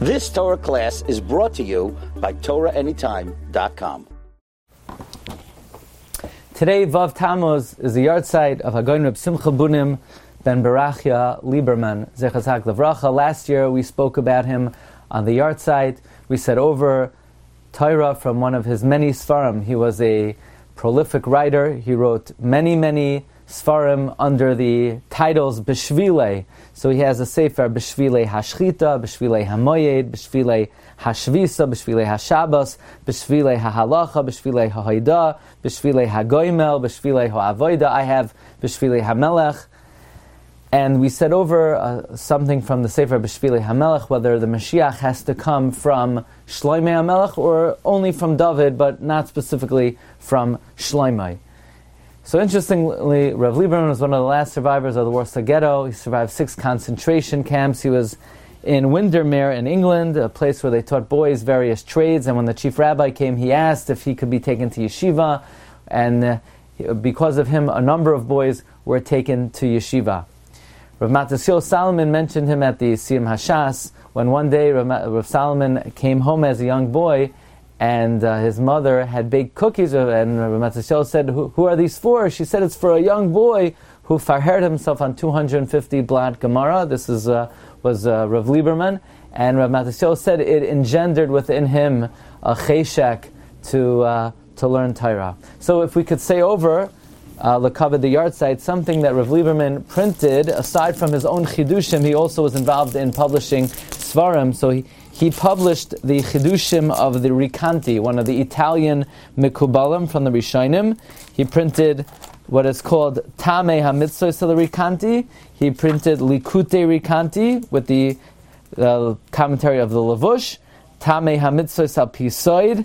This Torah class is brought to you by TorahAnytime.com. Today, Vav Tammuz is the yahrzeit of Hagoyin Reb Simcha Bunim ben Berachia Lieberman, Zecher Tzaddik Livracha. Last year we spoke about him on the yahrzeit. We said over Torah from one of his many Sfarim. He was a prolific writer. He wrote many Sfarim under the titles B'Shvilei. So he has a Sefer B'Shvilei Hashchita, B'Shvilei Hamoyed, B'Shvilei Hashvisa, B'Shvilei Hashabbos, B'Shvilei Hahalacha, B'Shvilei Hahoida, B'Shvilei Hagoimel, B'Shvilei Ha'avoida. I have B'Shvilei Hamelech. And we said over something from the Sefer B'Shvilei Hamelech, whether the Mashiach has to come from Shloimei Hamelech or only from David, but not specifically from Shloimei. So interestingly, Rav Lieberman was one of the last survivors of the Warsaw Ghetto. He survived 6 concentration camps. He was in Windermere in England, a place where they taught boys various trades. And when the chief rabbi came, he asked if he could be taken to yeshiva. And because of him, a number of boys were taken to yeshiva. Rav Matisyahu Salomon mentioned him at the Siyum Hashas, when one day Rav Salomon came home as a young boy, and his mother had baked cookies, and Rav Matisyahu said, who are these for? She said, it's for a young boy who farhered himself on 250 blot Gemara. This was Rav Lieberman, and Rav Matisyahu said it engendered within him a cheshek to learn Torah. So if we could say over Lekavod the yahrzeit, something that Rav Lieberman printed, aside from his own chidushim, he also was involved in publishing Svarim. So he published the chidushim of the Rikanti, one of the Italian Mikubalim from the Rishonim. He printed what is called Tamei HaMitzvos of the Rikanti. He printed Likutei Rikanti with the commentary of the Lavush, Tamei HaMitzvos al Pisoid,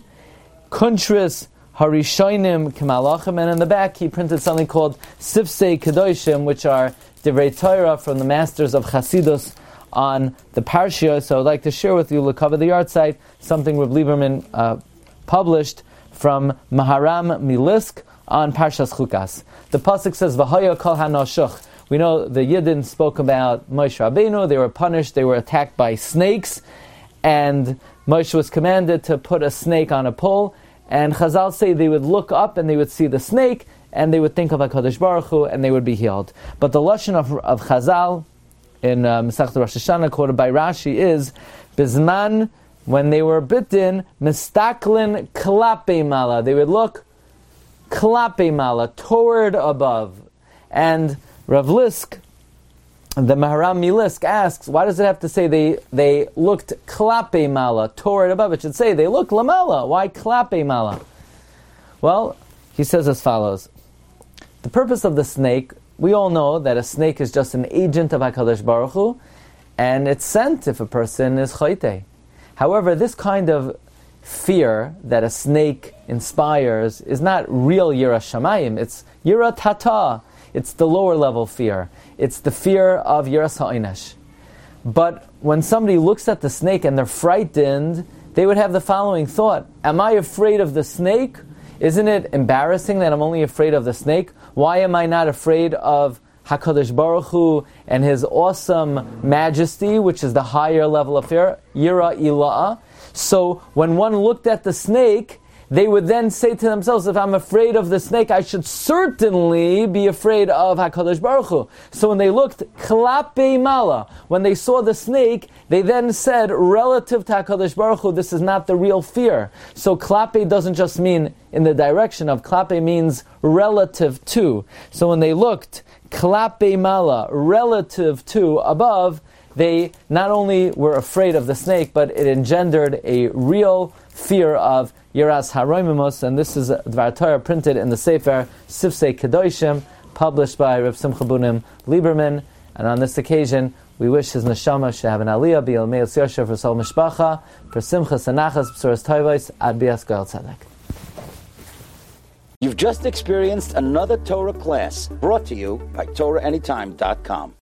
Kuntris Harishonim Kemalachim, and in the back he printed something called Sifsei Kedoshim, which are Divrei Torah from the masters of Chasidus on the Parshia. So I'd like to share with you Lekavod the yahrzeit, something Rav Lieberman published from Maharam Milisk on Parshas Chukas. The pasuk says, "V'haya kol hanoshuch." We know the Yidden spoke about Moshe Rabbeinu. They were punished. They were attacked by snakes, and Moshe was commanded to put a snake on a pole. And Chazal say they would look up and they would see the snake, and they would think of HaKadosh Baruch Hu, and they would be healed. But the lashon of Chazal in Masechet Rosh Hashanah, quoted by Rashi, is Bizman, when they were bitten, mistaklin klape mala. They would look klape mala, toward above. And Rav Lisk, the Maharam Milisk, asks, why does it have to say they looked klape mala, toward above? It should say they looked lamala. Why klape mala? Well, he says as follows. The purpose of the snake, we all know that a snake is just an agent of HaKadosh Baruch Hu, and it's sent if a person is chayte. However, this kind of fear that a snake inspires is not real Yira Shamayim. It's Yira Tata. It's the lower level fear. It's the fear of Yiras HaOnesh. But when somebody looks at the snake and they're frightened, they would have the following thought: am I afraid of the snake? Isn't it embarrassing that I'm only afraid of the snake? Why am I not afraid of HaKadosh Baruch Hu and His awesome majesty, which is the higher level of fear, Yira Ila'ah? So when one looked at the snake, they would then say to themselves, if I'm afraid of the snake, I should certainly be afraid of HaKadosh Baruch Hu. So when they looked klape mala, when they saw the snake, they then said, relative to HaKadosh Baruch Hu, this is not the real fear. So klape doesn't just mean in the direction of, klape means relative to. So when they looked klape mala, relative to, above, they not only were afraid of the snake, but it engendered a real fear of Yiras HaRoimimos, and this is Dvar Torah printed in the Sefer Sifsei Kedoshim, published by Rav Simcha Bunim Lieberman. And on this occasion, we wish his neshama should have an aliyah, B'Yel Me'el Yosher for Sol Mishpacha, for Simchas and Nachas, B'Suras Toivos, Ad Bias Goel Tzedek. You've just experienced another Torah class brought to you by TorahAnytime.com.